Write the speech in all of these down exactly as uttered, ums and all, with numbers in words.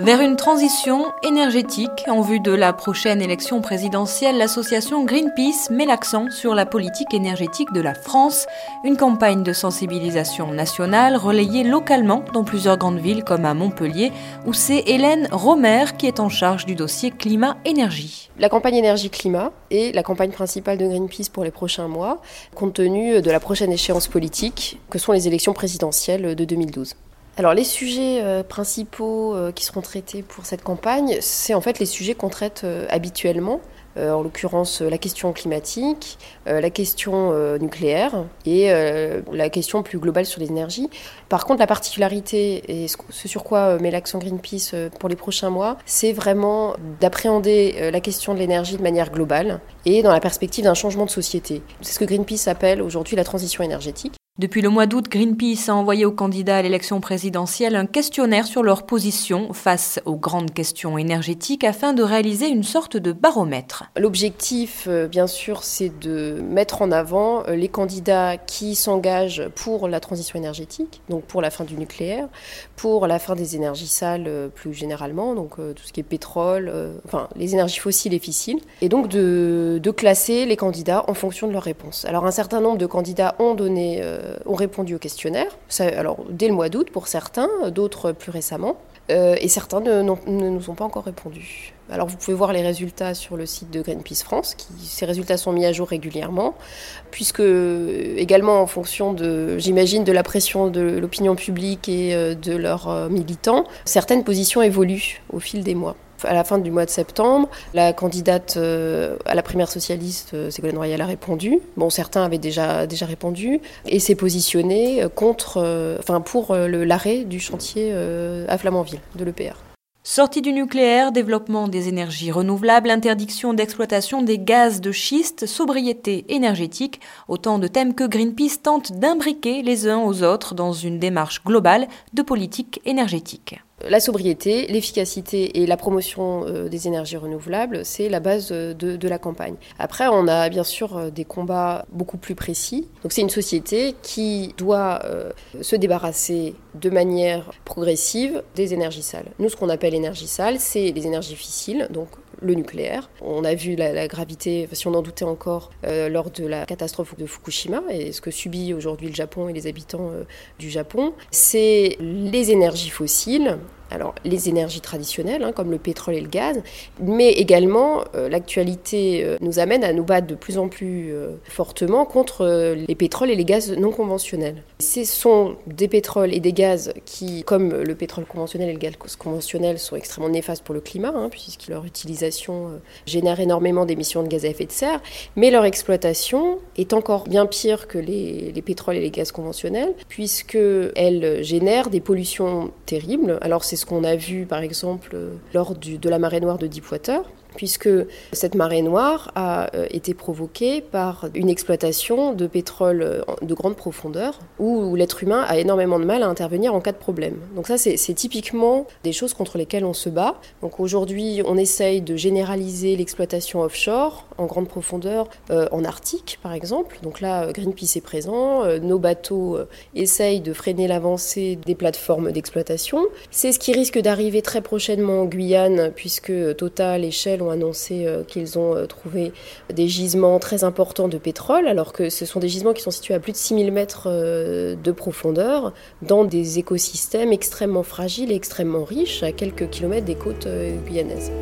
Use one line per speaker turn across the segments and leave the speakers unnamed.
Vers une transition énergétique en vue de la prochaine élection présidentielle, l'association Greenpeace met l'accent sur la politique énergétique de la France. Une campagne de sensibilisation nationale relayée localement dans plusieurs grandes villes comme à Montpellier, où c'est Hélène Romer qui est en charge du dossier climat-énergie.
La campagne énergie-climat est la campagne principale de Greenpeace pour les prochains mois, compte tenu de la prochaine échéance politique, que sont les élections présidentielles de deux mille douze. Alors les sujets euh, principaux euh, qui seront traités pour cette campagne, c'est en fait les sujets qu'on traite euh, habituellement, euh, en l'occurrence euh, la question climatique, euh, la question euh, nucléaire et euh, la question plus globale sur les énergies. Par contre, la particularité et ce, ce sur quoi euh, met l'accent Greenpeace euh, pour les prochains mois, c'est vraiment d'appréhender euh, la question de l'énergie de manière globale et dans la perspective d'un changement de société. C'est ce que Greenpeace appelle aujourd'hui la transition énergétique.
Depuis le mois d'août, Greenpeace a envoyé aux candidats à l'élection présidentielle un questionnaire sur leur position face aux grandes questions énergétiques afin de réaliser une sorte de baromètre.
L'objectif, bien sûr, c'est de mettre en avant les candidats qui s'engagent pour la transition énergétique, donc pour la fin du nucléaire, pour la fin des énergies sales plus généralement, donc tout ce qui est pétrole, enfin les énergies fossiles et fissiles, et donc de, de classer les candidats en fonction de leurs réponses. Alors un certain nombre de candidats ont donné ont répondu au questionnaire, ça, alors dès le mois d'août pour certains, d'autres plus récemment, euh, et certains ne, non, ne nous ont pas encore répondu. Alors vous pouvez voir les résultats sur le site de Greenpeace France, qui, ces résultats sont mis à jour régulièrement, puisque également en fonction de, j'imagine, de la pression de l'opinion publique et de leurs militants, certaines positions évoluent au fil des mois. À la fin du mois de septembre, la candidate euh, à la primaire socialiste, euh, Ségolène Royal, a répondu. Bon, certains avaient déjà, déjà répondu et s'est positionnée contre, euh, enfin, pour euh, le, l'arrêt du chantier euh, à Flamanville de l'E P R.
Sortie du nucléaire, développement des énergies renouvelables, interdiction d'exploitation des gaz de schiste, sobriété énergétique, autant de thèmes que Greenpeace tente d'imbriquer les uns aux autres dans une démarche globale de politique énergétique.
La sobriété, l'efficacité et la promotion euh, des énergies renouvelables, c'est la base de, de la campagne. Après, on a bien sûr des combats beaucoup plus précis. Donc c'est une société qui doit euh, se débarrasser de manière progressive des énergies sales. Nous, ce qu'on appelle énergie sale, c'est les énergies fissiles, donc le nucléaire. On a vu la, la gravité, si on en doutait encore, euh, lors de la catastrophe de Fukushima et ce que subit aujourd'hui le Japon et les habitants euh, du Japon. C'est les énergies fossiles, alors les énergies traditionnelles, hein, comme le pétrole et le gaz, mais également euh, l'actualité euh, nous amène à nous battre de plus en plus euh, fortement contre euh, les pétroles et les gaz non conventionnels. Ce sont des pétroles et des gaz qui, comme le pétrole conventionnel et le gaz conventionnel, sont extrêmement néfastes pour le climat, hein, puisque leur utilisation euh, génère énormément d'émissions de gaz à effet de serre, mais leur exploitation est encore bien pire que les, les pétroles et les gaz conventionnels, puisqu'elle génère des pollutions terribles. Alors c'est ce qu'on a vu par exemple lors du, de la marée noire de Deepwater, puisque cette marée noire a été provoquée par une exploitation de pétrole de grande profondeur, où l'être humain a énormément de mal à intervenir en cas de problème. Donc ça, c'est, c'est typiquement des choses contre lesquelles on se bat. Donc aujourd'hui, on essaye de généraliser l'exploitation offshore en grande profondeur, euh, en Arctique par exemple. Donc là, Greenpeace est présent, euh, nos bateaux euh, essayent de freiner l'avancée des plateformes d'exploitation. C'est ce qui risque d'arriver très prochainement en Guyane, puisque Total et Shell ont annoncé euh, qu'ils ont euh, trouvé des gisements très importants de pétrole, alors que ce sont des gisements qui sont situés à plus de six mille mètres euh, de profondeur, dans des écosystèmes extrêmement fragiles et extrêmement riches, à quelques kilomètres des côtes euh, guyanaises.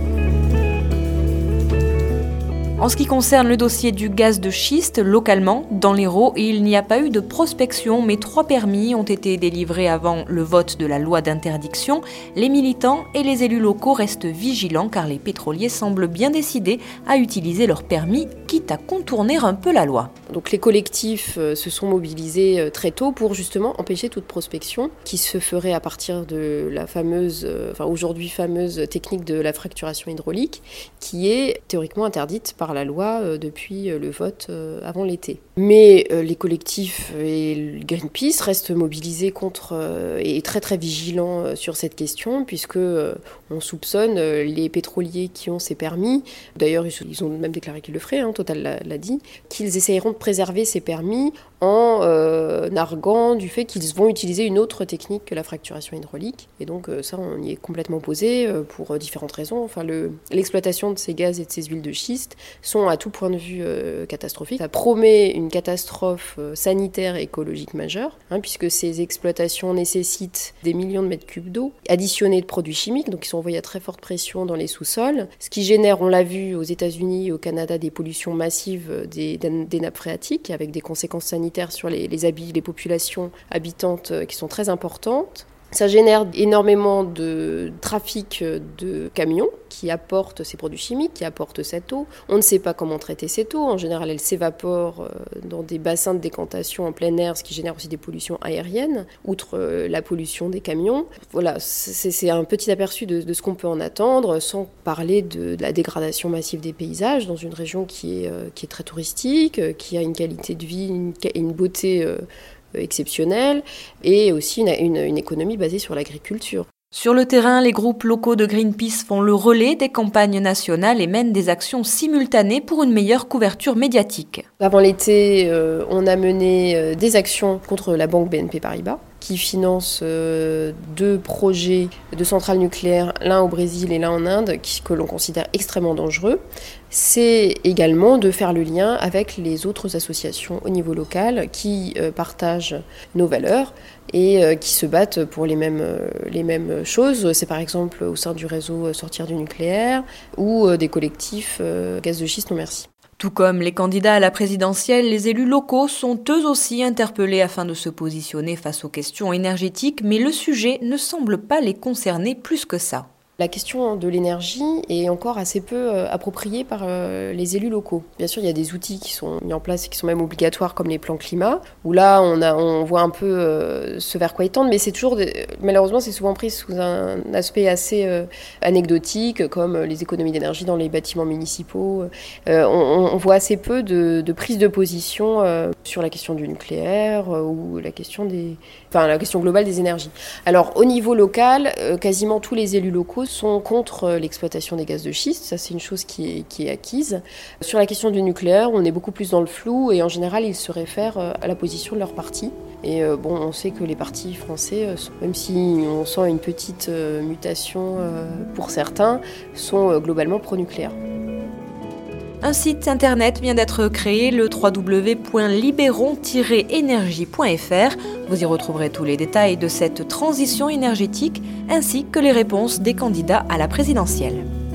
En ce qui concerne le dossier du gaz de schiste, localement, dans l'Hérault, il n'y a pas eu de prospection, mais trois permis ont été délivrés avant le vote de la loi d'interdiction. Les militants et les élus locaux restent vigilants car les pétroliers semblent bien décidés à utiliser leurs permis, quitte à contourner un peu la loi.
Donc les collectifs se sont mobilisés très tôt pour justement empêcher toute prospection qui se ferait à partir de la fameuse, enfin aujourd'hui fameuse technique de la fracturation hydraulique, qui est théoriquement interdite par la loi euh, depuis le vote euh, avant l'été. Mais euh, les collectifs et Greenpeace restent mobilisés contre euh, et très très vigilants euh, sur cette question, puisque euh, on soupçonne euh, les pétroliers qui ont ces permis, d'ailleurs ils ont même déclaré qu'ils le feraient, hein, Total l'a, l'a dit, qu'ils essayeront de préserver ces permis en euh, narguant du fait qu'ils vont utiliser une autre technique que la fracturation hydraulique. Et donc euh, ça, on y est complètement opposé euh, pour euh, différentes raisons. Enfin, le, l'exploitation de ces gaz et de ces huiles de schiste sont à tout point de vue euh, catastrophiques. Ça promet une catastrophe euh, sanitaire et écologique majeure, hein, puisque ces exploitations nécessitent des millions de mètres cubes d'eau, additionnés de produits chimiques, donc ils sont envoyés à très forte pression dans les sous-sols, ce qui génère, on l'a vu aux États-Unis et au Canada, des pollutions massives des, des nappes phréatiques, avec des conséquences sanitaires sur les, les, habits, les populations habitantes qui sont très importantes. Ça génère énormément de trafic de camions qui apportent ces produits chimiques, qui apportent cette eau. On ne sait pas comment traiter cette eau. En général, elle s'évapore dans des bassins de décantation en plein air, ce qui génère aussi des pollutions aériennes, outre la pollution des camions. Voilà, c'est, c'est un petit aperçu de, de ce qu'on peut en attendre, sans parler de, de la dégradation massive des paysages dans une région qui est, qui est très touristique, qui a une qualité de vie, une, une beauté exceptionnelle, et aussi une, une, une économie basée sur l'agriculture.
Sur le terrain, les groupes locaux de Greenpeace font le relais des campagnes nationales et mènent des actions simultanées pour une meilleure couverture médiatique.
Avant l'été, euh, on a mené euh, des actions contre la banque B N P Paribas, qui finance euh, deux projets de centrales nucléaires, l'un au Brésil et l'un en Inde, qui, que l'on considère extrêmement dangereux. C'est également de faire le lien avec les autres associations au niveau local qui euh, partagent nos valeurs et euh, qui se battent pour les mêmes, euh, les mêmes choses. C'est par exemple au sein du réseau Sortir du nucléaire ou euh, des collectifs euh, Gaz de schiste non merci.
Tout comme les candidats à la présidentielle, les élus locaux sont eux aussi interpellés afin de se positionner face aux questions énergétiques, mais le sujet ne semble pas les concerner plus que ça.
La question de l'énergie est encore assez peu appropriée par les élus locaux. Bien sûr, il y a des outils qui sont mis en place et qui sont même obligatoires, comme les plans climat, où là, on, a, on voit un peu ce vers quoi ils tendent, mais c'est toujours, malheureusement, c'est souvent pris sous un aspect assez anecdotique, comme les économies d'énergie dans les bâtiments municipaux. On, on voit assez peu de, de prise de position sur la question du nucléaire ou la question des, enfin, la question globale des énergies. Alors, au niveau local, quasiment tous les élus locaux sont contre l'exploitation des gaz de schiste, ça c'est une chose qui est, qui est acquise. Sur la question du nucléaire, on est beaucoup plus dans le flou et en général ils se réfèrent à la position de leur parti. Et euh, bon, on sait que les partis français, même si on sent une petite euh, mutation euh, pour certains, sont euh, globalement pro-nucléaires.
Un site internet vient d'être créé, le w w w point libéron tiret énergie point f r. Vous y retrouverez tous les détails de cette transition énergétique ainsi que les réponses des candidats à la présidentielle.